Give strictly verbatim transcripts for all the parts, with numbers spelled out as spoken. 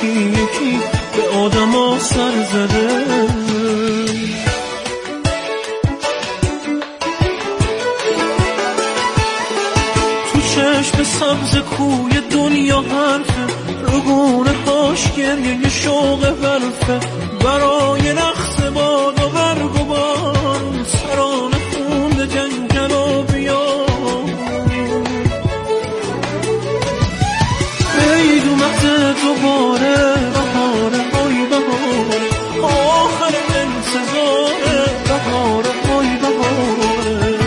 یکی به آدم ها سر زده. تو چشم سبز کوی دنیا حرفه، رگونه هاش گریه شوق حرفه، برای رقص باد و برگ و بارون سران خونده جنگل و بیار. عید اومده دوباره، بهاره های بهاره، آخر انتظاره، بهاره های بهاره.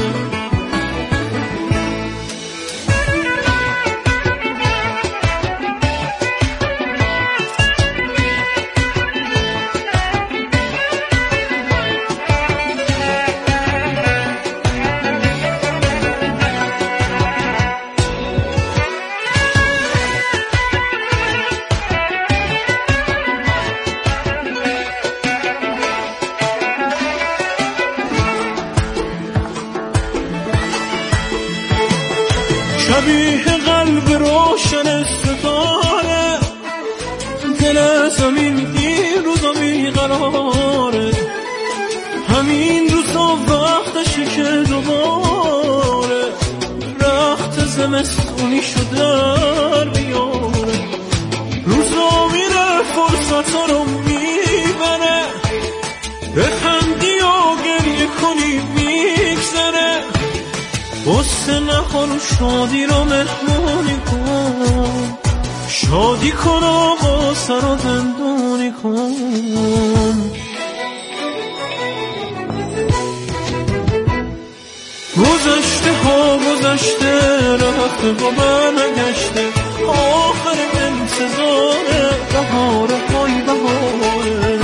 شبیه قلب روشن ستاره، دل زمین این روزا بیقراره، همین روزا وقتشه که دوباره رخت زمستونی شده بیاره. روزا میره فرصتا رو میبره، بخندی و گریه کنی میگذره، غصه نخور و شادی رو مهمونی کن، شادی کن و غصه رو زندونی کن. گذشته ها گذشته، رفته و برنگشته، آخر انتظاره، بهاره های بهاره.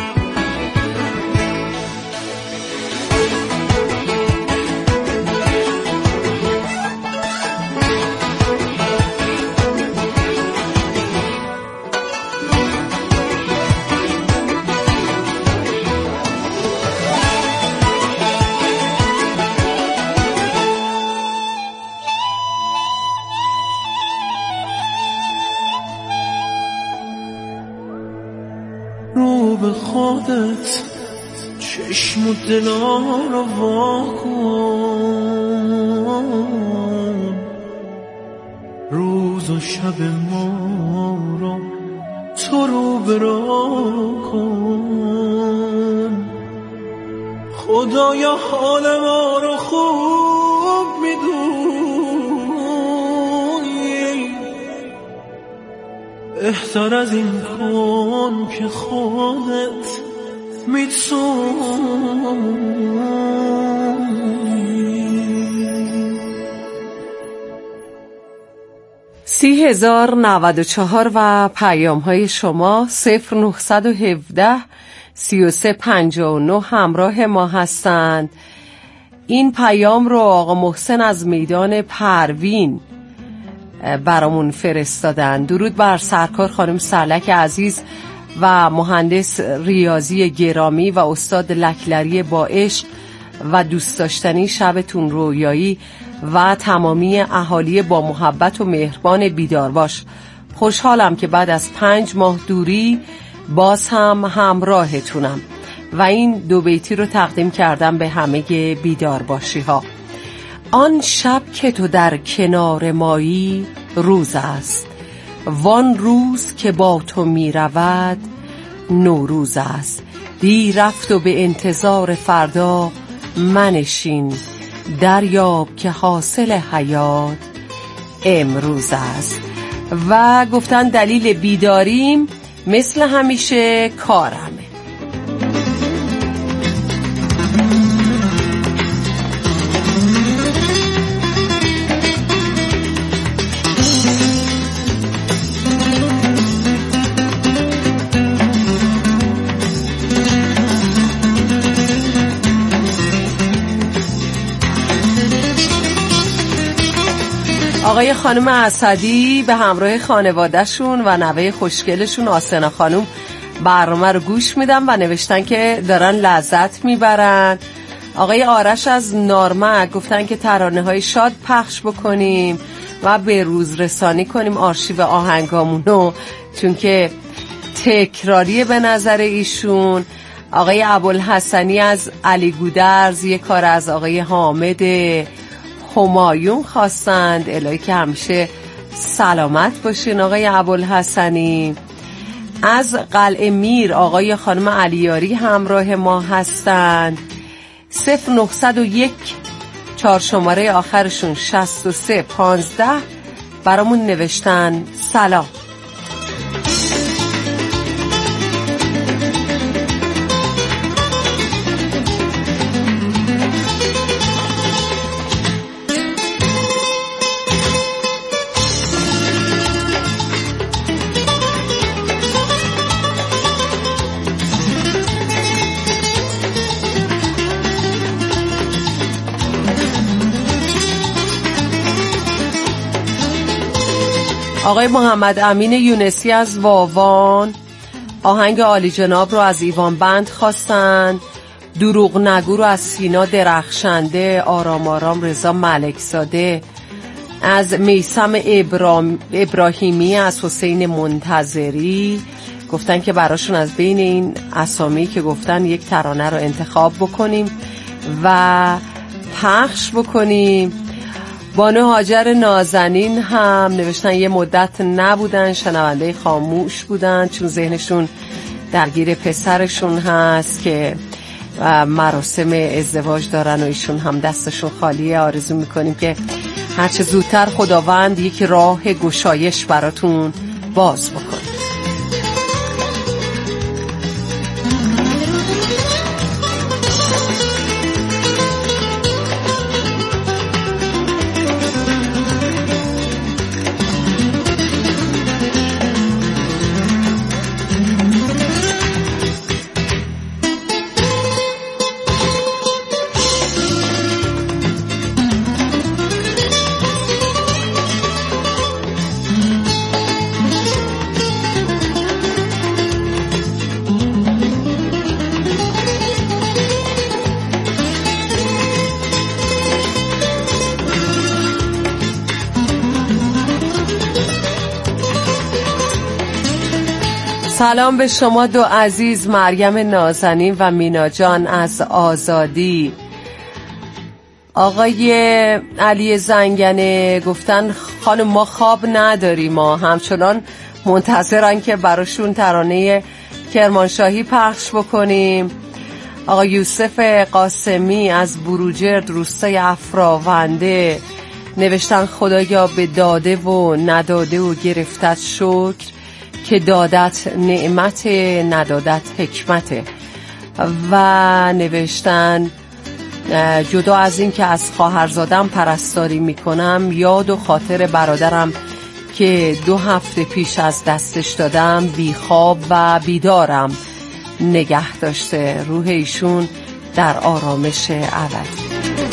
رو به خودت چشم و دلا رو واکن، روز و شب ما رو تو رو برا کن. خدایا حال ما رو خوب میدونی، بهتر از این کن که خودت میتونی. سی هزار نود و چهار و پیام های شما صفر نهصد و هفده سی و سه پنجاه و نه همراه ما هستند. این پیام رو آقا محسن از میدان پروین برامون فرستادن. درود بر سرکار خانم سرلک عزیز و مهندس ریاضی گرامی و استاد لکلری با عشق و دوست داشتنی. شبتون رویایی و تمامی اهالی با محبت و مهربان بیدارباش. خوشحالم که بعد از پنج ماه دوری باز هم همراهتونم و این دو بیتی رو تقدیم کردم به همه بیدارباشی ها. آن شب که تو در کنار مایی روز است، وان روز که با تو می رود نوروز است. دی رفت و به انتظار فردا منشین، دریاب که حاصل حیات امروز است. و گفتن دلیل بیداریم مثل همیشه کارمه. آقای خانم اسدی به همراه خانوادهشون و نوه خوشگلشون آسنا خانم برنامه رو گوش میدن و نوشتن که دارن لذت میبرن. آقای آرش از نارمک گفتن که ترانه های شاد پخش بکنیم و به روز رسانی کنیم آرشیو آهنگامونو، چون که تکراری به نظر ایشون. آقای ابوالحسنی از علی گودرز یک کار از آقای حامد همایون خواستند. الهی که همیشه سلامت باشین آقای ابوالحسنی. از قلعه میر آقای خانم علیاری همراه ما هستند. صفر نهصد و یک چهار شماره آخرشون شصت و سه پانزده برامون نوشتن سلام. آقای محمد امین یونسی از واوان آهنگ عالی جناب رو از ایوان بند خواستند. دروغ نگو رو از سینا درخشنده. آرام آرام رضا ملکزاده. از میثم ابرام... ابراهیمی از حسین منتظری گفتن که براشون از بین این اسامی که گفتن یک ترانه رو انتخاب بکنیم و پخش بکنیم. بانو هاجر نازنین هم نوشتن یه مدت نبودن، شنونده خاموش بودن چون ذهنشون درگیر پسرشون هست که مراسم ازدواج دارن و ایشون هم دستشون خالیه. آرزو میکنیم که هرچه زودتر خداوند یک راه گشایش براتون باز بکنه. سلام به شما دو عزیز، مریم نازنین و مینا جان از آزادی. آقای علی زنگنه گفتن خانم ما خواب نداریم، ما همچنان منتظرن که براشون ترانه کرمانشاهی پخش بکنیم. آقای یوسف قاسمی از بروجرد روستای افراونده نوشتن خدایا به داده و نداده و گرفتت شکر که دادت نعمت ندادت حکمته. و نوشتن جدا از این که از خواهرزادم پرستاری میکنم، یاد و خاطر برادرم که دو هفته پیش از دستش دادم بیخواب و بیدارم نگه داشته. روح ایشون در آرامش ابدی.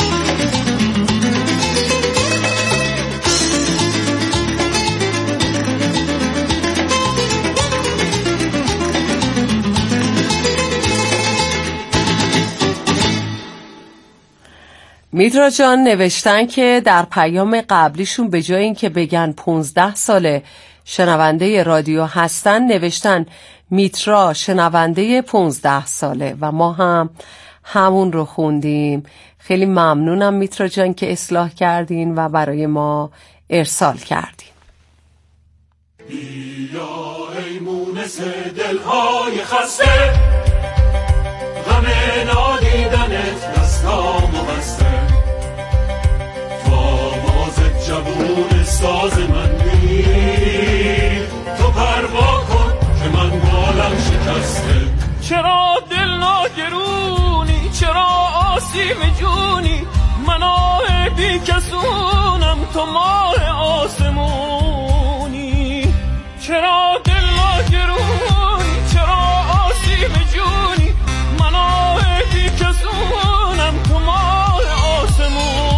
میترا جان نوشتن که در پیام قبلیشون به جای این که بگن پونزده ساله شنونده رادیو هستن، نوشتن میترا شنونده پونزده ساله و ما هم همون رو خوندیم. خیلی ممنونم میترا جان که اصلاح کردین و برای ما ارسال کردین. بیا ای مونس دلهای خسته، غم نادیدنت دستامو بسته، فاماز جوون ساز من بیر، تو پروا کن که من بالم شکسته. چرا دل ناگرونی، چرا آسیم جونی، من آه بی کسونم تو ماه آسمونی. چرا دل ناگرونی، چرا آسیم جونی، من آه بی کسونم تو ماه آسمونی.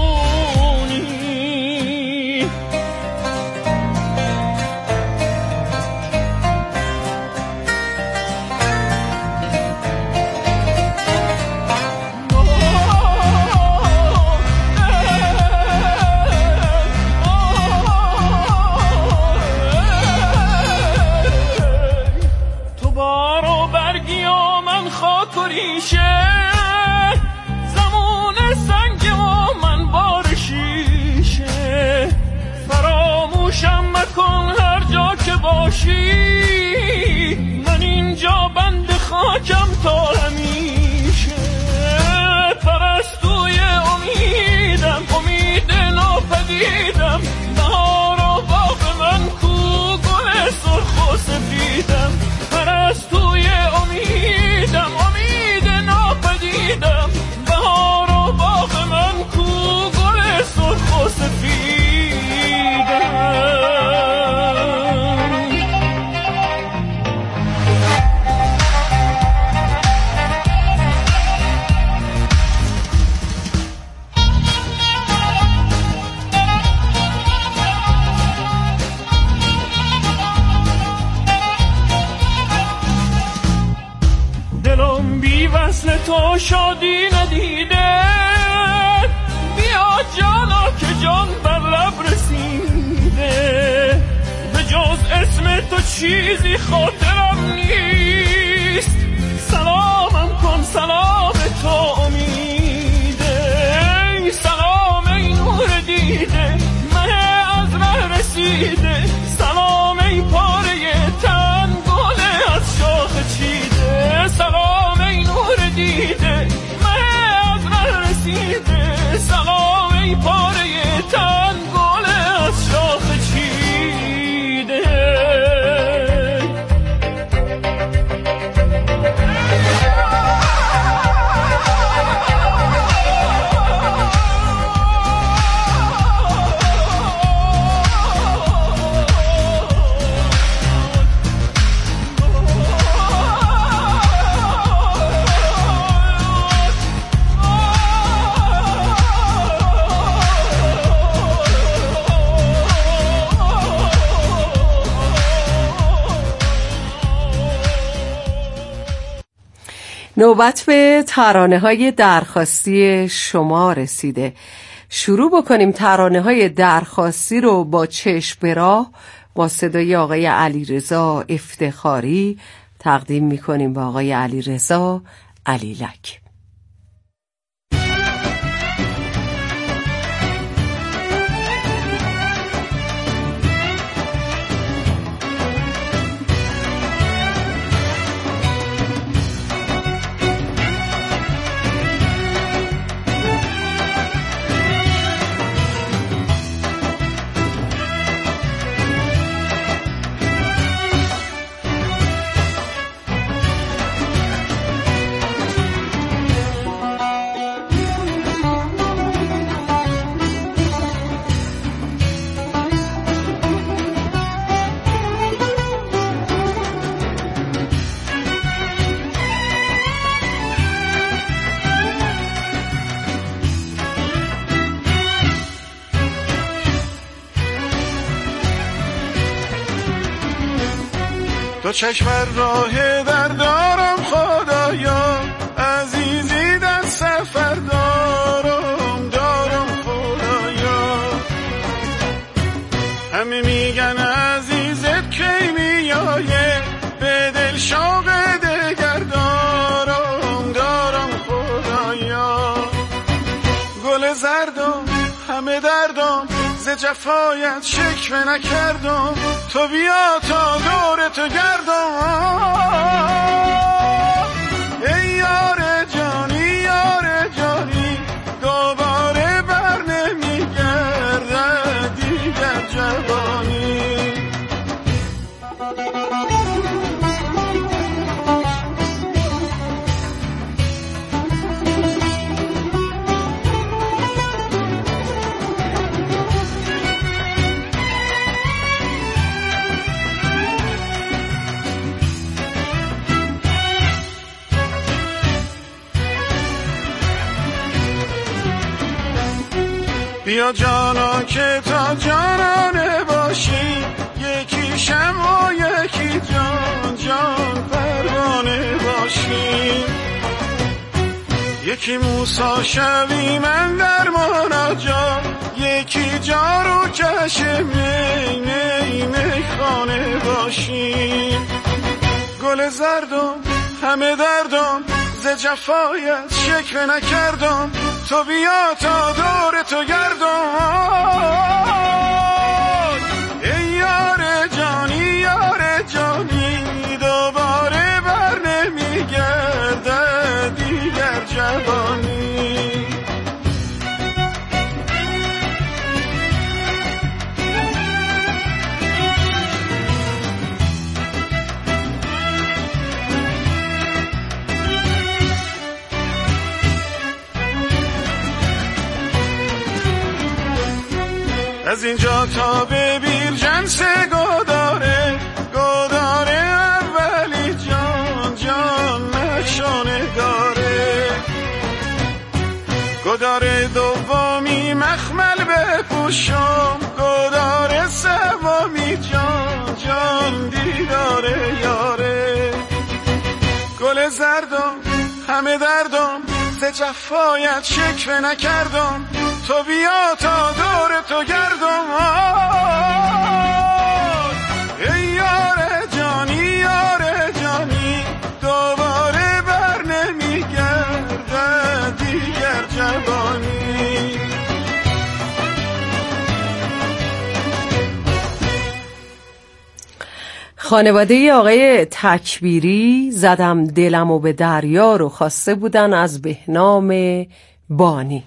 خاک و ریشه، زمون سنگ و من بار شیشه. فراموشم مکن هر جا که باشی، من اینجا بند خاکم تا همیشه. پرستوی امیدم، امید ناپدیدم، بهار و باغ من کو گل سرخ و سفیدم. پرستوی امیدم، امید ناپدیدم، بهار و باغ من کو گل سرخ و سفیدم. دلم بی وصل تو شادی ندیده، بیا جانا که جان بر لب رسیده. به جز اسم تو چیزی خاطرم نیست، سلامم کن سلام تو امیده. سلام ای نور دیده، مه از ره رسیده، سلام ای پاره تن گل از شاخ چیده. سلام ای نور دیده، مه از ره رسیده، سلام ای پاره تن گل از شاخ چیده. نوبت به ترانه های درخواستی شما رسیده. شروع بکنیم ترانه های درخواستی رو با چشم به راه با صدای آقای علیرضا افتخاری تقدیم میکنیم به آقای علیرضا علیلک. تو چشم راه در دارم خدایا، عزیزی در سفر دارم دارم خدایا. همه میگن عزیزت کی میایه، به دل شوق دگر دارم دارم خدایا. گل زردم همه دردم ز جفایت شکوه نکردم، تو بیا تا دور تو گردم. ای یار جانی یار جانی، دوباره بر نمیگردد دیگر جوانی. بیا جانا که تا جانانه باشی، یکی شمع و یکی جان جان پروانه باشی. یکی موسی شوی من در مناجات، یکی جارو کش می می می خانه باشی. گل زردم همه دردم ز جفایت شکوه نکردم، تو بیا تا دور تو گردم. ای یار جانی یار جانی، دوباره بر نمیگرده دیگر جوانی. از اینجا تا به بیرجنس گداره، گداره اولی جان جان نشانگاره، گداره دومی مخمل بپوشم، گداره سومی جان جان دیداره یاره. گل زردم همه دردم ز جفایت شکوه نکردم، تو بیا تا دور تو گردم. ای یار جانی یار جانی، دوباره بر نمیگرده دیگر جوانی. خانواده آقای تکبیری زدم دلمو به دریا رو خواسته بودن از بهنام بانی.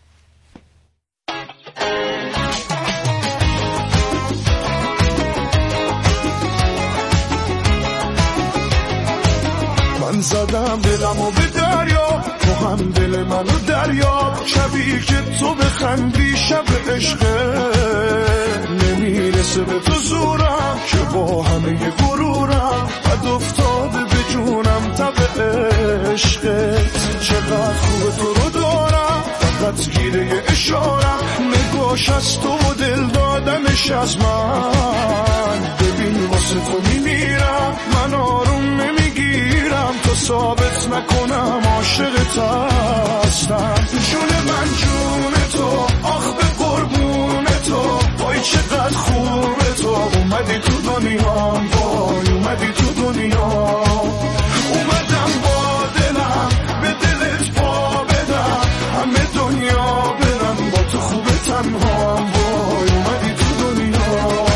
من زدم دلمو به دریا، تو هم دل منو دریا، شبی که تو بخندی شب عشقه، نمیرسه به تو زورم که با همه غرورم بد افتاده به جونم تب عشقت. چقدر خوب تو رو دارم، فقط گیره اشارم، نگاش از تو و دل دادمش از من. ببین واسه تو میمیرم، من آروم نمیگیرم تو ثابت نکنم عاشقت هستم. جون من جون تو، آخ به قربون تو، وای چقدر خوبه تو، اومدی تو دنیام، وای اومدی تو دنیا. اومدم با دلم به دلت پا بدم، همه دنیا برم با تو خوبه تنهام، وای اومدی تو دنیا.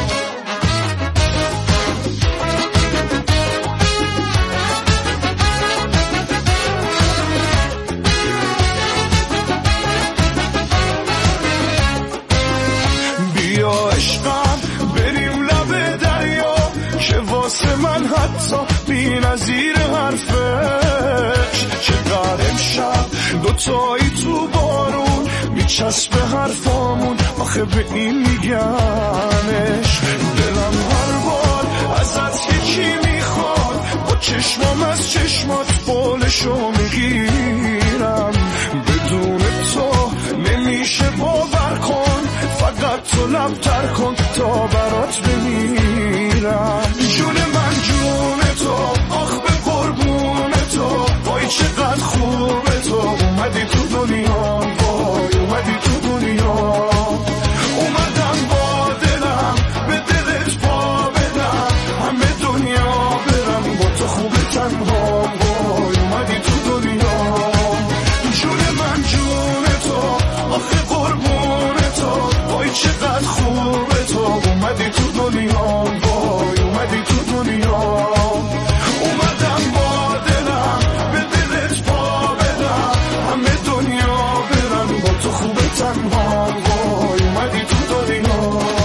من حتی بی نظیر حرفش، چقدر امشب دوتایی تو بارون میچسبه حرفامون، آخه به این میگنش. دلم هر بار ازت یکی میخواد، با چشمام از چشمات بالشو میگیرم. بدون تو نمیشه باور کن، فقط تو لبتر کن تا برات بمیرم. جون من جون تو، آخ به قربون تو، وای چقدر خوبه تو، اومدی تو دنیا، وای اومدی تو دنیا. اومدم با دلم به دلت پا بدم، همه دنیا برم با تو خوبه تنها، وای اومدی تو دنیا. جون من جون تو، آخ قربون تو، وای چقدر خوبه تو، اومدی تو دنیا، وای اومدی تو دنیا. اومدم با دلم به دلت پا بدم، همه دنیا برم با تو خوبه تنها، وای اومدی تو دنیا.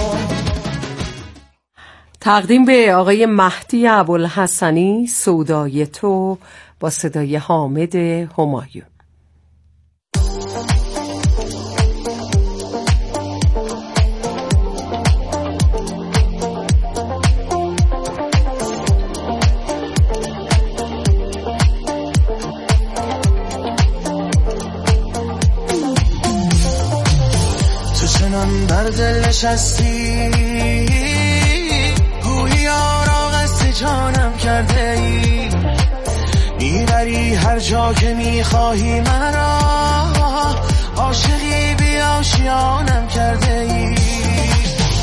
تقدیم به آقای مهدی ابوالحسنی، سودای تو، با صدای حامد همایون. بر دل نشستی، گویی آراغ از جانم کرده ای، میبری هر جا که میخواهی مرا، عاشقی بی آشیانم کرده ای.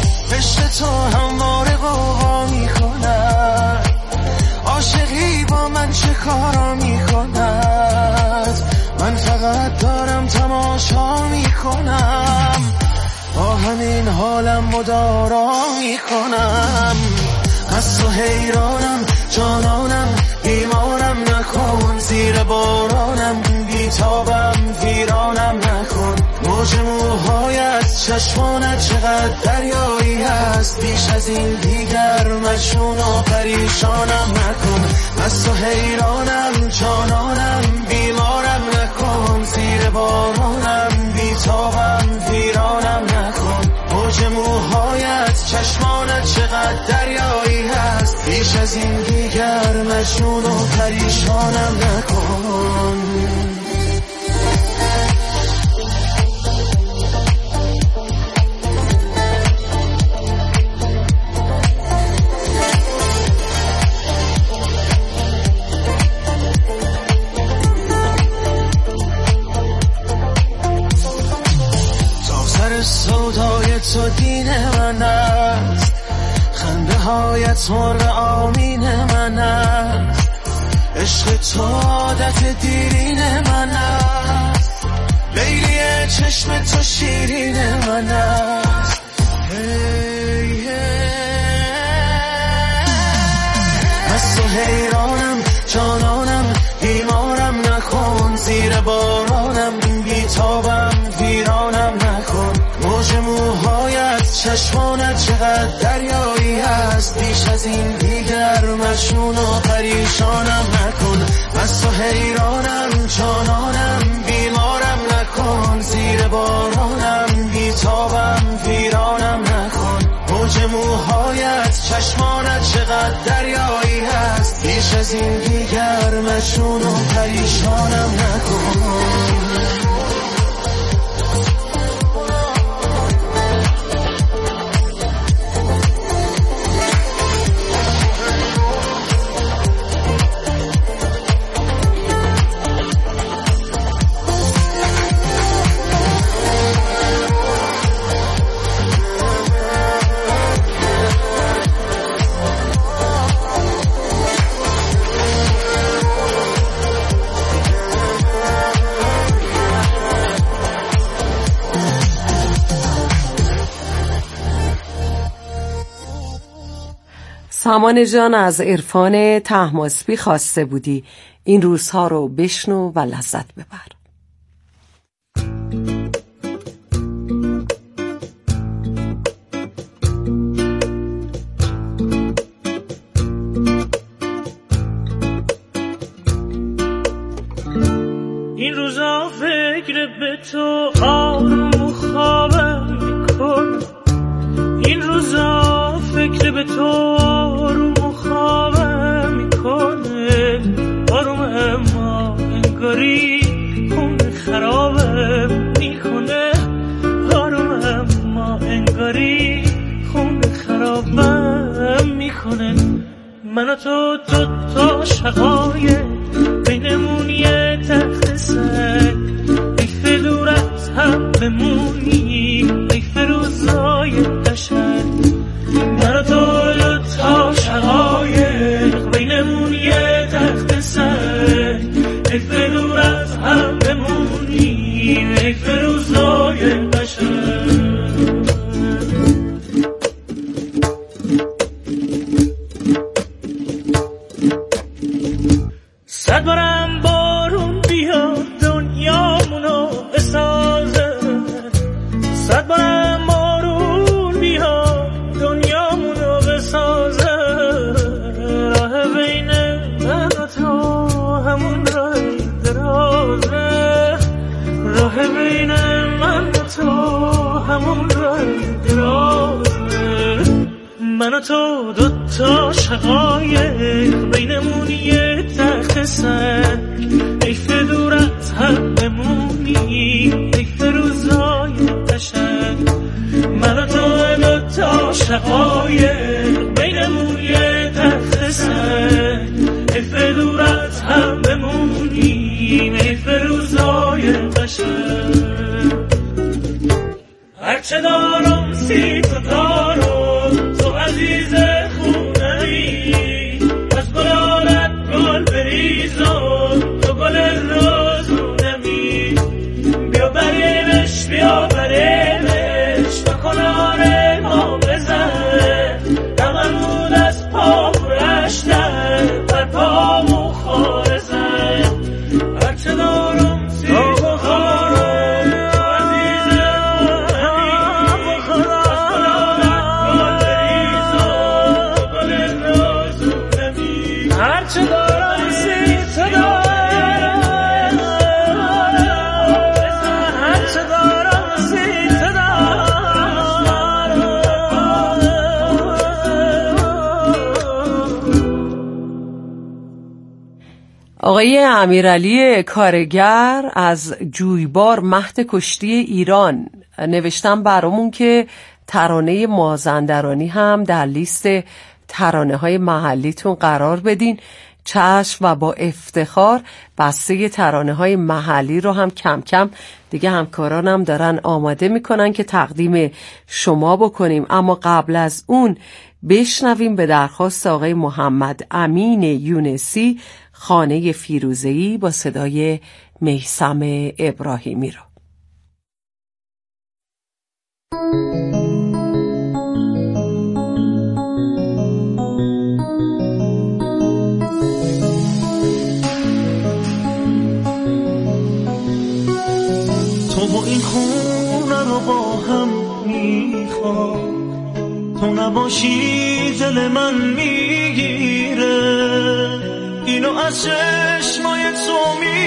عشق تو همواره قوا میکنم، عاشقی با من من چه کارا میکند، من فقط دارم تماشا میکنم، با همین حالم مدارا میکنم. از تو حیرانم جانانم، بیمارم نکن، زیر بارانم بیتابم ویرانم نکن. موج موهایت چشمانت چقدر دریایی هست، بیش از این دیگر مجنون و پریشانم نکن. از تو حیرانم جانانم، بیمارم نکن، زیر بارانم بیتابم ویرانم نکن. موج موهایت چشمانت چقدر دریایی هست، بیش از این دیگر مجنون و پریشانم نکن. سودای تو دین من است، خنده هایت مرغ آمین من است، عشق تو عادت دیرین من است، لیلی چشم تو شیرین من است. hey, hey. از تو حیرانم جانانم، بیمارم نکن، زیر بارانم بیتابم ویرانم نکن. موج موهایت چشمانت چقدر دریایی هست، بیش از این دیگر مجنون و پریشانم نکن. از تو حیرانم جانانم، بیمارم نکن، زیر بارانم بیتابم ویرانم نکن. موج موهایت چشمانت چقدر دریایی هست، بیش از این دیگر مجنون و پریشانم نکن. سامان جان، از عرفان طهماسبی خواسته بودی این روزها رو بشنو و لذت ببر. این روزا فکر به تو آروم و خوابم میکن، این روزا فکر به تو آروم و خوابم میکنه، آروم اما انگاری خون خرابم میکنه، آروم اما انگاری خون خرابم میکنه. من و تو دو تا شقایق، بینمون یه تخت سنگ، حیف دور از هم بمونی، حیف روزای قشنگ. من و تو دو تا شقایق، بینمون یه تخت سنگ، حیف دور از هم بمونی، حیف روزای قشنگ. صد بارم بارون بیاد دنیامونو بسازه، صد بارم بارون بیاد دنیامونو بسازه، راه بین من و تو همون راه درازه، راه بین من و تو همون راه درازه. من و تو دو تا شقایق، بینمون یه تخت سنگ، حیف دور از هم بمونی، حیف روزای قشنگ. من و تو دو تا شقایق، بینمون یه تخت سنگ، حیف دور از هم بمونی، حیف روزای قشنگ. هرچه دارم سی تو دارم، تو عزیز خونه‌ای، از گلالت گل بری تا مخارزه هرچه دارم سیت خارم عزیزم هرچه دارم سیت دارم هرچه دارم سیت آقای امیرعلی کارگر از جویبار مهد کشتی ایران نوشتم برامون که ترانه مازندرانی هم در لیست ترانه های محلیتون قرار بدین. چشم و با افتخار بسته ترانه های محلی رو هم کم کم دیگه همکارانم دارن آماده میکنن که تقدیم شما بکنیم. اما قبل از اون بشنویم به درخواست آقای محمد امین یونسی خانه فیروزه‌ای با صدای میثم ابراهیمی رو. تو با این خونه رو با هم میخوام، تو نباشی دل من میگیره، اینو از چشمای تو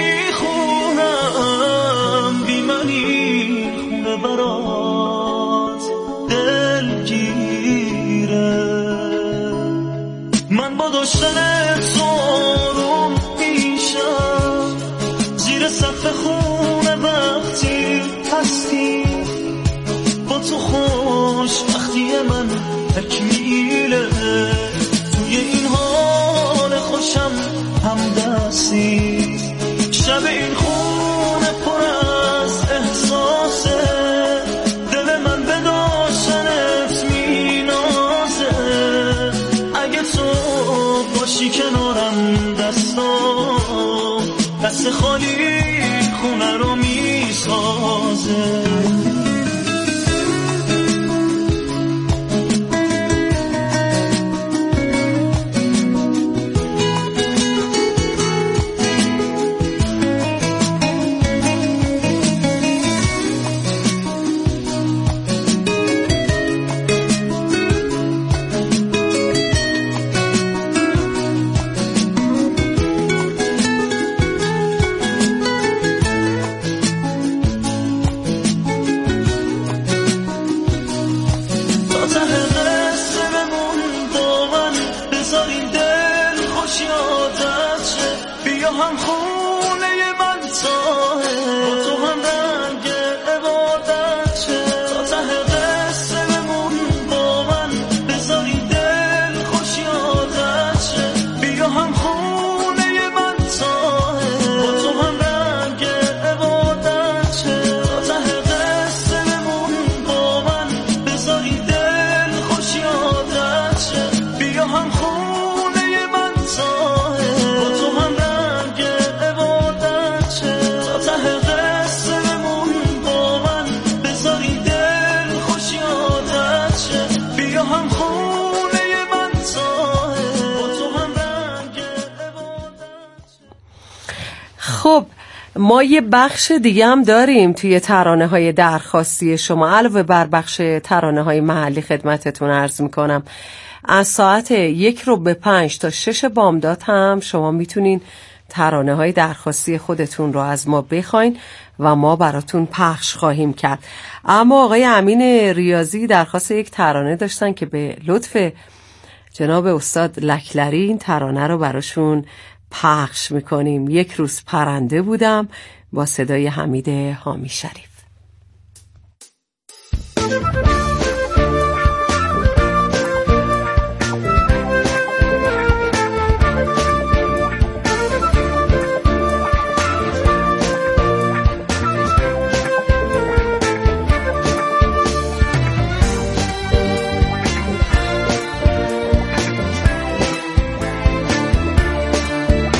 میخونم، بی من این خونه برات دلگیره. من با داشتن تو آروم میشم، زیر سقف خونه وقتی هستی، با تو خوش وقتی من تکمیله، توی این حال خوشم هم دستی، شب این خونه پر از احساسه، دل من به داشتنت مینازه، اگه تو باشی کنارم دستام دست خالی خونه رو میسازه. خب ما یه بخش دیگه هم داریم توی ترانه های درخواستی شما. علاوه بر بخش ترانه های محلی خدمتتون عرض میکنم از ساعت یک رو به پنج تا شش بامداد هم شما میتونین ترانه های درخواستی خودتون رو از ما بخواین و ما براتون پخش خواهیم کرد. اما آقای امین ریاضی درخواست یک ترانه داشتن که به لطف جناب استاد لکلری این ترانه رو براشون پخش میکنیم. یک روز پرنده بودم با صدای حمید حامی شریف.